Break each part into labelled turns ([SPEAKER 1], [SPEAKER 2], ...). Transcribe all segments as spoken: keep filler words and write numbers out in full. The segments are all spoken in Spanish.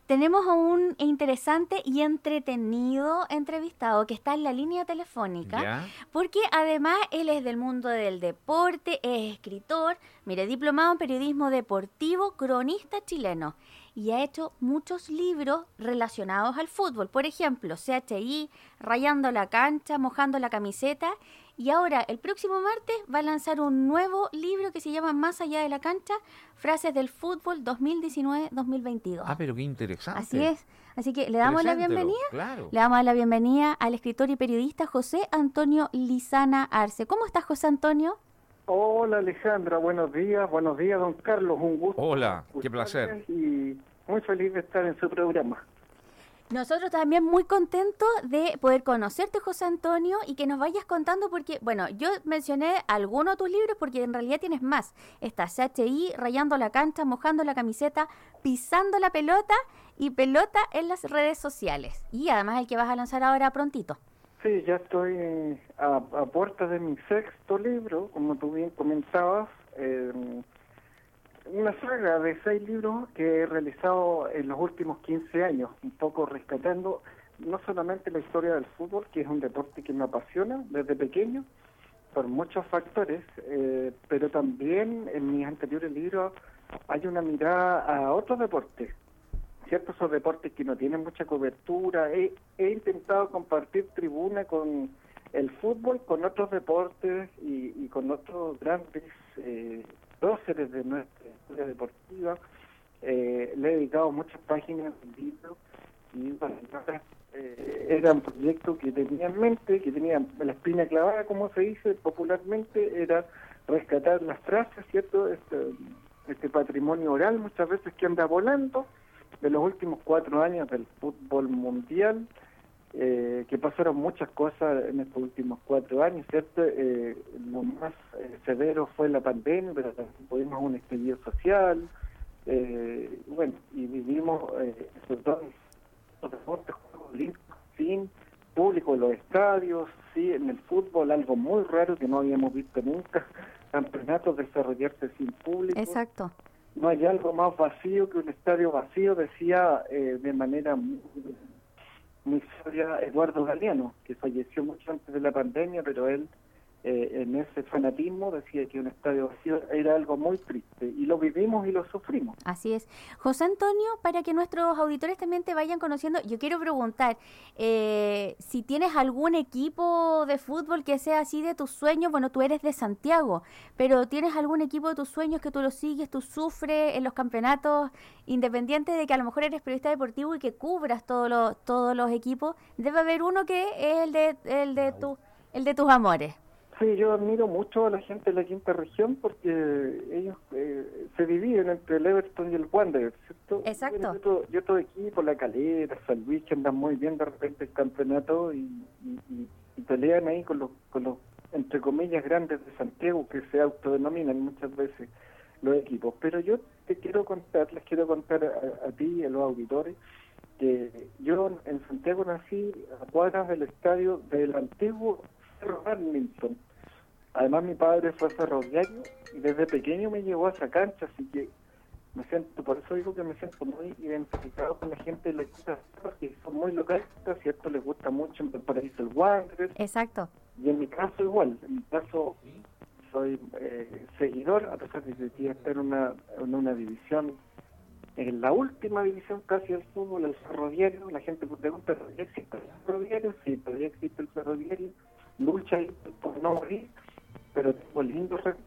[SPEAKER 1] tenemos a un interesante y entretenido entrevistado que está en la línea telefónica,
[SPEAKER 2] ¿Ya?
[SPEAKER 1] porque además él es del mundo del deporte, es escritor, mire, diplomado en periodismo deportivo, cronista chileno, y ha hecho muchos libros relacionados al fútbol. Por ejemplo, C H I, Rayando la cancha, Mojando la camiseta. Y ahora, el próximo martes, va a lanzar un nuevo libro que se llama Más allá de la cancha, Frases del fútbol dos mil diecinueve dos mil veintidós.
[SPEAKER 2] Ah, pero qué interesante.
[SPEAKER 1] Así es. Así que le damos la
[SPEAKER 2] Preséntelo,
[SPEAKER 1] bienvenida.
[SPEAKER 2] claro.
[SPEAKER 1] Le damos la bienvenida al escritor y periodista José Antonio Lizana Arce. ¿Cómo estás, José Antonio?
[SPEAKER 3] Hola Alejandra, buenos días, buenos días don Carlos, un gusto.
[SPEAKER 2] Hola, qué placer.
[SPEAKER 3] Y muy feliz de estar en su programa.
[SPEAKER 1] Nosotros también muy contentos de poder conocerte, José Antonio, y que nos vayas contando porque, bueno, yo mencioné algunos de tus libros porque en realidad tienes más. Está C H I, Rayando la cancha, Mojando la camiseta, Pisando la pelota y Pelota en las redes sociales. Y además el que vas a lanzar ahora prontito.
[SPEAKER 3] Sí, ya estoy a, a puerta de mi sexto libro, como tú bien comentabas, eh, una saga de seis libros que he realizado en los últimos quince años, un poco rescatando no solamente la historia del fútbol, que es un deporte que me apasiona desde pequeño, por muchos factores, eh, pero también en mis anteriores libros hay una mirada a otros deportes, ¿cierto? Esos deportes que no tienen mucha cobertura. He, he intentado compartir tribuna con el fútbol, con otros deportes y, y con otros grandes eh, próceres de nuestra historia deportiva. Eh, le he dedicado muchas páginas del libro y bueno, eh, era un proyecto que tenía en mente, que tenía la espina clavada, como se dice popularmente, era rescatar las frases, ¿cierto? Este, este patrimonio oral muchas veces que anda volando de los últimos cuatro años del fútbol mundial, eh, que pasaron muchas cosas en estos últimos cuatro años, ¿cierto? Eh, lo más eh, severo fue la pandemia, pero también tuvimos un estallido social, eh, bueno, y vivimos eh, sobre todo los deportes, juegos olímpicos, sin público en los estadios, sí, en el fútbol, algo muy raro que no habíamos visto nunca, campeonatos desarrollarse sin público.
[SPEAKER 1] Exacto.
[SPEAKER 3] No hay algo más vacío que un estadio vacío, decía eh, de manera muy, muy sabia Eduardo Galeano, que falleció mucho antes de la pandemia, pero él eh, en ese fanatismo decía que un estadio vacío era algo muy triste, y lo vivimos y lo sufrimos.
[SPEAKER 1] Así es. José Antonio, para que nuestros auditores también te vayan conociendo, yo quiero preguntar eh, si tienes algún equipo de fútbol que sea así de tus sueños. Bueno, tú eres de Santiago, pero ¿tienes algún equipo de tus sueños que tú lo sigues, tú sufres en los campeonatos, independiente de que a lo mejor eres periodista deportivo y que cubras todos los todos los equipos? Debe haber uno que es el de el de tu el de tus amores.
[SPEAKER 3] Sí, yo admiro mucho a la gente de la quinta región porque ellos eh, se dividen entre el Everton y el Wanderers, ¿cierto?
[SPEAKER 1] Exacto.
[SPEAKER 3] Bueno, yo, yo todo equipo, La Calera, San Luis, que andan muy bien de repente el campeonato y, y, y, y pelean ahí con los, con los, entre comillas, grandes de Santiago, que se autodenominan muchas veces los equipos. Pero yo te quiero contar, les quiero contar a, a ti y a los auditores, que yo en Santiago nací a cuadras del estadio del antiguo Cerro Arlington. Además mi padre fue ferroviario y desde pequeño me llevó a esa cancha, así que me siento, por eso digo que me siento muy identificado con la gente de la quinta, porque son muy localistas, ¿cierto? Les gusta mucho en Valparaíso el Wanderers.
[SPEAKER 1] Exacto.
[SPEAKER 3] Y en mi caso igual, en mi caso soy eh, seguidor, a pesar de que quiero estar en una, en una división, en la última división casi del fútbol, el ferroviario. La gente pregunta, ¿todavía existe el ferroviario? Sí, todavía existe el ferroviario, lucha ahí por no morir, pero tengo lindo recuerdos.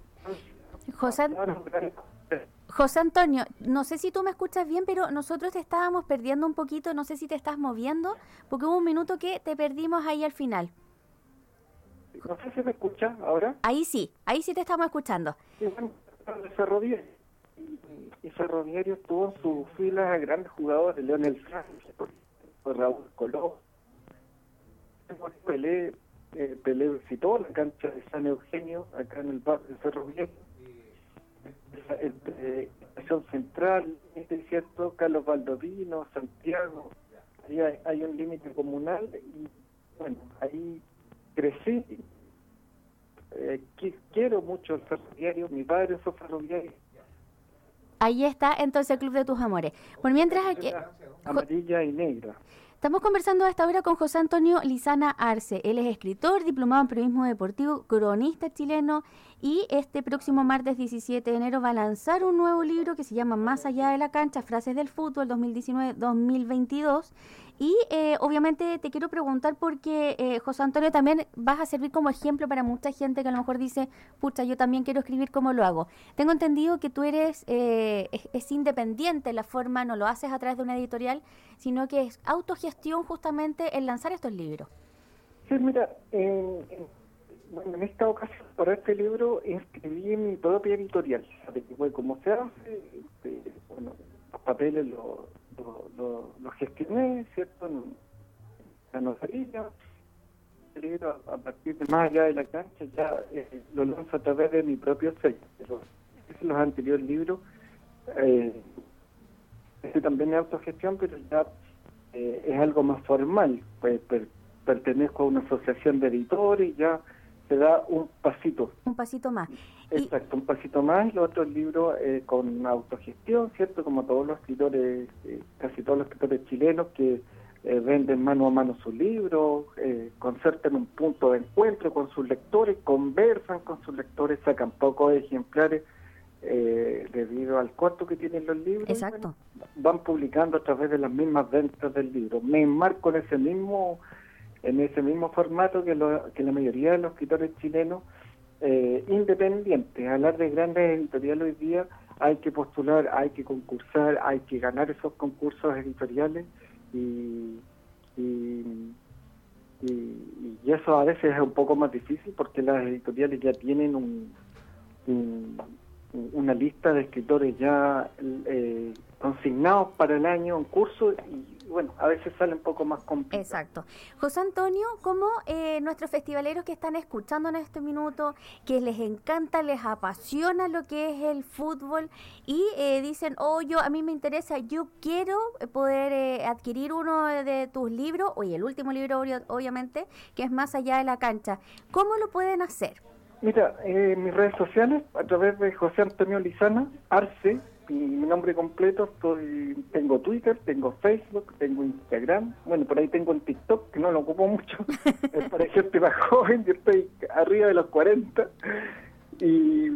[SPEAKER 1] José, José Antonio, no sé si tú me escuchas bien, pero nosotros te estábamos perdiendo un poquito, no sé si te estás moviendo, porque hubo un minuto que te perdimos ahí al final.
[SPEAKER 3] No sé si me escucha ahora.
[SPEAKER 1] Ahí sí, ahí sí te estamos escuchando.
[SPEAKER 3] Sí, bueno, el ferroviario. Y, y Ferroviario tuvo en sus filas a grandes jugadores, Leonel Sánchez, Raúl Colón, Pelé, eh, Pelé visitó la cancha de San Eugenio, acá en el barrio de Ferroviario, entre Estación Central, este es cierto, Carlos Baldovino, Santiago, ahí hay, hay un límite comunal, y bueno, ahí crecí, eh, qu- quiero mucho el ferroviario, mi padre fue ferroviario,
[SPEAKER 1] Ahí está entonces el Club de tus Amores. Por mientras aquí...
[SPEAKER 3] Amarilla y negra.
[SPEAKER 1] Estamos conversando a esta hora con José Antonio Lizana Arce. Él es escritor, diplomado en periodismo deportivo, cronista chileno y este próximo martes diecisiete de enero va a lanzar un nuevo libro que se llama Más allá de la cancha, frases del fútbol dos mil diecinueve dos mil veintidós. Y eh, obviamente te quiero preguntar porque, eh, José Antonio, también vas a servir como ejemplo para mucha gente que a lo mejor dice, pucha, yo también quiero escribir como lo hago. Tengo entendido que tú eres, eh, es, es independiente la forma, no lo haces a través de una editorial, sino que es autogestión justamente el lanzar estos libros.
[SPEAKER 3] Sí, mira, en, en, bueno, en esta ocasión, para este libro, inscribí en mi propia editorial. De que, bueno, como se hace, este, bueno, los papeles los lo, lo, lo gestioné, ¿cierto? En la notaría. El libro, a partir de Más allá de la cancha, ya eh, lo lanzo a través de mi propio sello. Pero los anteriores libros, eh, ese también es autogestión, pero ya eh, es algo más formal. Pues per, pertenezco a una asociación de editores y ya se da un pasito.
[SPEAKER 1] Un pasito más.
[SPEAKER 3] Exacto, y... un pasito más. Los otros libros eh, con autogestión, ¿cierto? Como todos los escritores, eh, casi todos los escritores chilenos que eh, venden mano a mano sus libros, eh, concertan un punto de encuentro con sus lectores, conversan con sus lectores, sacan pocos ejemplares eh, debido al costo que tienen los libros.
[SPEAKER 1] Exacto.
[SPEAKER 3] Y, bueno, van publicando a través de las mismas ventas del libro. Me enmarco en ese mismo... en ese mismo formato que, lo, que la mayoría de los escritores chilenos eh, independientes. Hablar de grandes editoriales hoy día, hay que postular, hay que concursar, hay que ganar esos concursos editoriales y, y, y, y eso a veces es un poco más difícil porque las editoriales ya tienen un, un, una lista de escritores ya eh, consignados para el año en curso y bueno, a veces sale un poco más complicado.
[SPEAKER 1] Exacto. José Antonio, como eh, nuestros festivaleros que están escuchando en este minuto, que les encanta, les apasiona lo que es el fútbol y eh, dicen, oh, yo a mí me interesa, yo quiero poder eh, adquirir uno de tus libros, oye, el último libro obviamente, que es Más allá de la cancha, ¿cómo lo pueden hacer?
[SPEAKER 3] Mira, eh, en mis redes sociales, a través de José Antonio Lizana Arce, mi nombre completo, estoy, tengo Twitter, tengo Facebook, tengo Instagram, bueno, por ahí tengo un TikTok, que no lo ocupo mucho, es para gente más joven, yo estoy arriba de los cuarenta, y,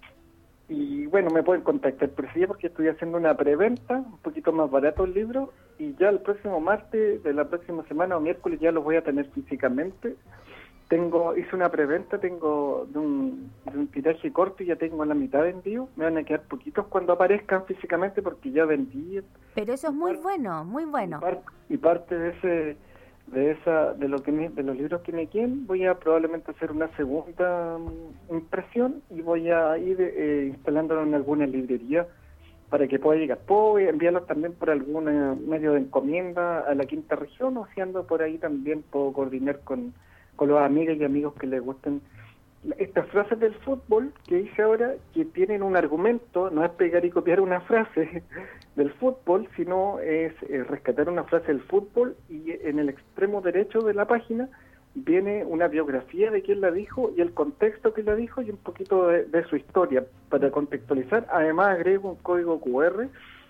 [SPEAKER 3] y bueno, me pueden contactar por sí, porque estoy haciendo una preventa, un poquito más barato el libro, y ya el próximo martes de la próxima semana o miércoles ya los voy a tener físicamente. Tengo, hice una preventa, tengo de un, de un tiraje corto y ya tengo la mitad vendido. Me van a quedar poquitos cuando aparezcan físicamente porque ya vendí.
[SPEAKER 1] Pero eso es muy parte, bueno, muy bueno.
[SPEAKER 3] Y parte, y parte de ese, de esa, de lo que me, de los libros que me queden, voy a probablemente hacer una segunda um, impresión y voy a ir eh, instalándolo en alguna librería para que pueda llegar. Puedo enviarlos también por algún medio de encomienda a la quinta región o si ando por ahí también puedo coordinar con con los amigas y amigos que les gusten estas frases del fútbol que hice ahora, que tienen un argumento, no es pegar y copiar una frase del fútbol, sino es eh, rescatar una frase del fútbol y en el extremo derecho de la página viene una biografía de quién la dijo y el contexto que la dijo y un poquito de, de su historia para contextualizar. Además agrego un código cu erre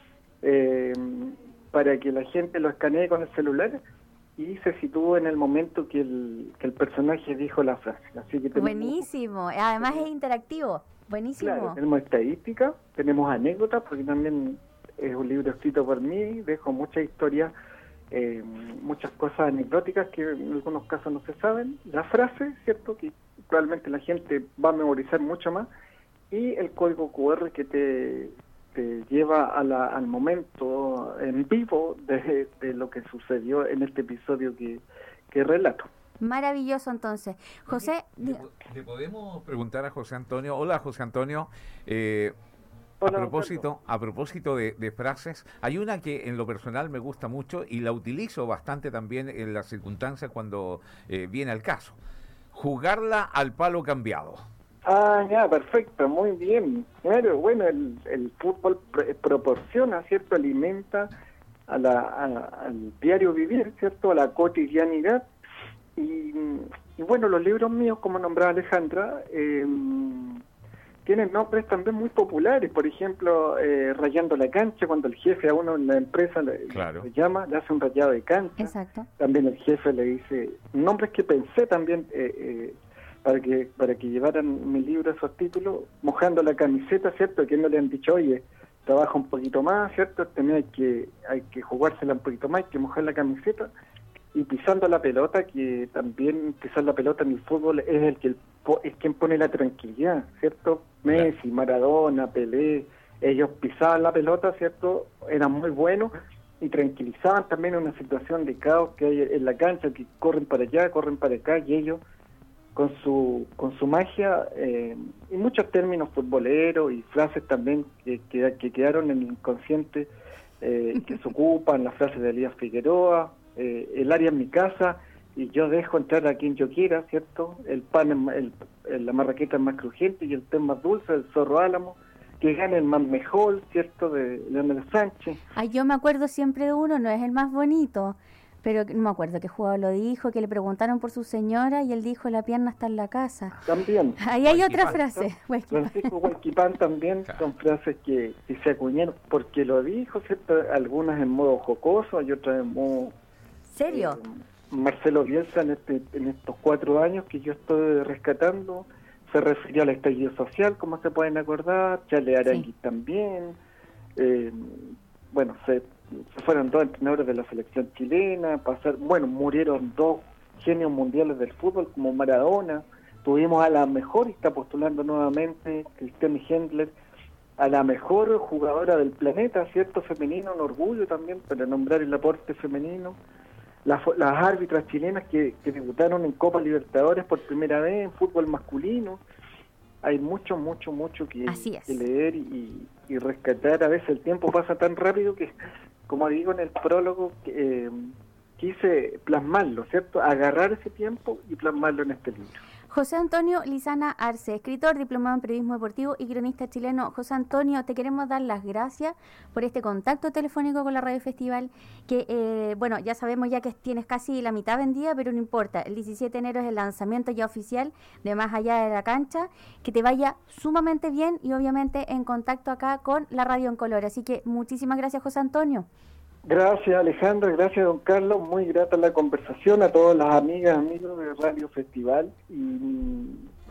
[SPEAKER 3] eh, para que la gente lo escanee con el celular y se situó en el momento que el, que el personaje dijo la frase. Así que tenemos,
[SPEAKER 1] buenísimo, además tenemos, es interactivo, buenísimo.
[SPEAKER 3] Claro, tenemos estadística, tenemos anécdotas, porque también es un libro escrito por mí, dejo muchas historias, eh, muchas cosas anecdóticas que en algunos casos no se saben, la frase, ¿cierto?, que probablemente la gente va a memorizar mucho más, y el código cu erre que te... te lleva a la, al momento en vivo de, de lo que sucedió en este episodio que, que relato.
[SPEAKER 1] Maravilloso, entonces. José...
[SPEAKER 2] ¿Le, le podemos preguntar a José Antonio? Hola, José Antonio. Eh,
[SPEAKER 3] Hola,
[SPEAKER 2] a propósito, a propósito de, de frases, hay una que en lo personal me gusta mucho y la utilizo bastante también en las circunstancias cuando eh, viene al caso. Jugarla al palo cambiado.
[SPEAKER 3] Ah, ya, perfecto, muy bien. Claro, bueno, el, el fútbol pr proporciona, ¿cierto? Alimenta a la, a, al diario vivir, ¿cierto? A la cotidianidad. Y, y bueno, los libros míos, como nombraba Alejandra, eh, tienen nombres también muy populares, por ejemplo, eh, rayando la cancha, cuando el jefe a uno en la empresa le,
[SPEAKER 2] Claro.
[SPEAKER 3] le llama, le hace un rayado de cancha.
[SPEAKER 1] Exacto.
[SPEAKER 3] También el jefe le dice, nombres que pensé también eh, eh, para que para que llevaran mi libro esos títulos, mojando la camiseta, ¿cierto? Que no le han dicho, oye, trabaja un poquito más, ¿cierto? También hay que, hay que jugársela un poquito más, hay que mojar la camiseta. Y pisando la pelota, que también pisar la pelota en el fútbol es el que el, es quien pone la tranquilidad, ¿cierto? Messi, Maradona, Pelé, ellos pisaban la pelota, ¿cierto? Eran muy buenos y tranquilizaban también una situación de caos que hay en la cancha, que corren para allá, corren para acá, y ellos con su con su magia eh, y muchos términos futboleros y frases también que, que, que quedaron en el inconsciente, eh, que se ocupan, las frases de Elías Figueroa, eh, el área en mi casa y yo dejo entrar a quien yo quiera, ¿cierto? El pan, es, el, el, la marraqueta es más crujiente y el té es más dulce, el zorro álamo, que gane el más mejor, ¿cierto? De Leonel Sánchez.
[SPEAKER 1] Ay, yo me acuerdo siempre de uno, no es el más bonito, pero no me acuerdo qué jugador lo dijo, que le preguntaron por su señora y él dijo, la pierna está en la casa.
[SPEAKER 3] También.
[SPEAKER 1] Ahí hay otra
[SPEAKER 2] Huayquipán.
[SPEAKER 1] frase.
[SPEAKER 3] Francisco Huayquipán también,
[SPEAKER 2] Claro.
[SPEAKER 3] son frases que, que se acuñaron porque lo dijo, ¿cierto? Algunas en modo jocoso y otras en modo...
[SPEAKER 1] ¿Serio?
[SPEAKER 3] Eh, Marcelo Bielsa en, este, en estos cuatro años que yo estoy rescatando se refirió al estallido social, como se pueden acordar, Chale Arangui
[SPEAKER 1] Sí.
[SPEAKER 3] también, eh, bueno, se, se fueron dos entrenadores de la selección chilena, pasar, bueno, murieron dos genios mundiales del fútbol como Maradona, tuvimos a la mejor, y está postulando nuevamente Cristiane Hendler, a la mejor jugadora del planeta, ¿cierto? Femenino, un orgullo también para nombrar el aporte femenino. Las, las árbitras chilenas que, que debutaron en Copa Libertadores por primera vez en fútbol masculino. Hay mucho, mucho, mucho que,
[SPEAKER 1] Así es.
[SPEAKER 3] que leer y, y rescatar. A veces el tiempo pasa tan rápido que, como digo en el prólogo, que, eh, quise plasmarlo, ¿cierto? Agarrar ese tiempo y plasmarlo en este libro.
[SPEAKER 1] José Antonio Lizana Arce, escritor, diplomado en periodismo deportivo y cronista chileno. José Antonio, te queremos dar las gracias por este contacto telefónico con la Radio Festival, que, eh, bueno, ya sabemos ya que tienes casi la mitad vendida, pero no importa. El diecisiete de enero es el lanzamiento ya oficial de Más Allá de la Cancha. Que te vaya sumamente bien y obviamente en contacto acá con la Radio en Color. Así que muchísimas gracias, José Antonio.
[SPEAKER 3] Gracias, Alejandra, gracias, don Carlos, muy grata la conversación, a todas las amigas, amigos de Radio Festival, y,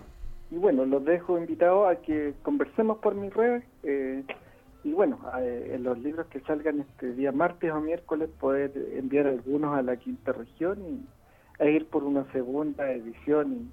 [SPEAKER 3] y bueno, los dejo invitados a que conversemos por mis redes, eh, y bueno, eh, en los libros que salgan este día martes o miércoles, poder enviar algunos a la quinta región y a ir por una segunda edición,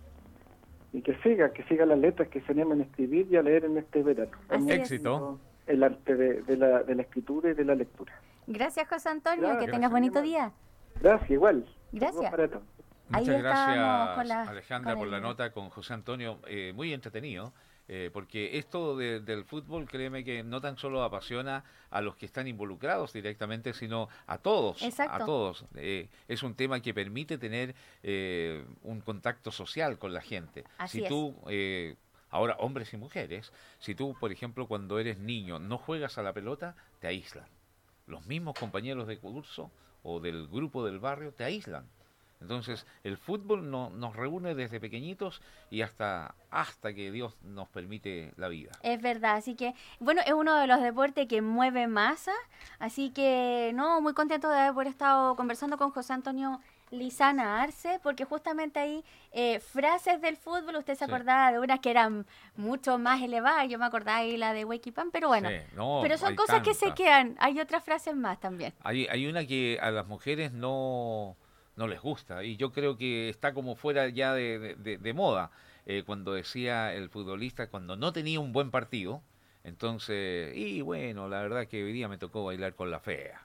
[SPEAKER 3] y, y que siga, que siga las letras que se animen a escribir y a leer en este verano.
[SPEAKER 1] Así es.
[SPEAKER 2] Éxito.
[SPEAKER 3] El arte de, de, la, de la escritura y de la lectura.
[SPEAKER 1] Gracias, José Antonio,
[SPEAKER 3] Gracias.
[SPEAKER 1] que tengas bonito
[SPEAKER 3] Gracias.
[SPEAKER 1] día.
[SPEAKER 3] Gracias, igual.
[SPEAKER 1] Gracias.
[SPEAKER 3] Saludos para todos.
[SPEAKER 1] Ahí
[SPEAKER 2] Muchas
[SPEAKER 1] estábamos
[SPEAKER 2] gracias,
[SPEAKER 1] con la-
[SPEAKER 2] Alejandra,
[SPEAKER 1] con
[SPEAKER 2] por
[SPEAKER 1] el
[SPEAKER 2] la
[SPEAKER 1] libro.
[SPEAKER 2] nota con José Antonio. Eh, muy entretenido, eh, porque esto de- del fútbol, créeme que no tan solo apasiona a los que están involucrados directamente, sino a todos.
[SPEAKER 1] Exacto.
[SPEAKER 2] A todos. Eh, es un tema que permite tener eh, un contacto social con la gente.
[SPEAKER 1] Así
[SPEAKER 2] si
[SPEAKER 1] es.
[SPEAKER 2] tú, eh, ahora, hombres y mujeres, si tú, por ejemplo, cuando eres niño no juegas a la pelota, te aíslan. Los mismos compañeros de curso o del grupo del barrio te aíslan. Entonces, el fútbol no, nos reúne desde pequeñitos y hasta, hasta que Dios nos permite la vida.
[SPEAKER 1] Es verdad, así que, bueno, es uno de los deportes que mueve masa, así que, no, muy contento de haber estado conversando con José Antonio Lizana Arce, porque justamente ahí, eh, frases del fútbol, usted se
[SPEAKER 2] Sí.
[SPEAKER 1] acordaba de unas que eran mucho más elevadas, yo me acordaba ahí la de Huayquipán, pero bueno,
[SPEAKER 2] Sí, no,
[SPEAKER 1] pero son
[SPEAKER 2] hay
[SPEAKER 1] cosas que se
[SPEAKER 2] tantas.
[SPEAKER 1] quedan, hay otras frases más también.
[SPEAKER 2] Hay, hay una que a las mujeres no, no les gusta y yo creo que está como fuera ya de, de- de- de moda. Eh, cuando decía el futbolista, cuando no tenía un buen partido, entonces, y bueno, la verdad que hoy día me tocó bailar con la fea.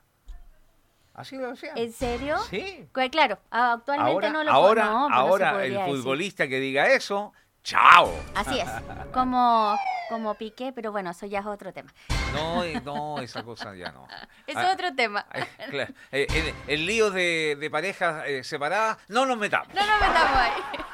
[SPEAKER 2] Así lo decía.
[SPEAKER 1] ¿En serio?
[SPEAKER 2] Sí.
[SPEAKER 1] Pues claro, actualmente
[SPEAKER 2] Ahora,
[SPEAKER 1] no lo
[SPEAKER 2] ahora,
[SPEAKER 1] no, pues no se
[SPEAKER 2] ahora el
[SPEAKER 1] podría decir.
[SPEAKER 2] futbolista que diga eso, ¡chao!
[SPEAKER 1] Así es, como, como Piqué, pero bueno, eso ya es otro tema.
[SPEAKER 2] No, eh, no, esa cosa ya no.
[SPEAKER 1] Eso
[SPEAKER 2] Ah,
[SPEAKER 1] es otro tema.
[SPEAKER 2] eh, claro, eh, el, el lío de, de parejas eh, separadas, no nos metamos.
[SPEAKER 1] No nos metamos ahí.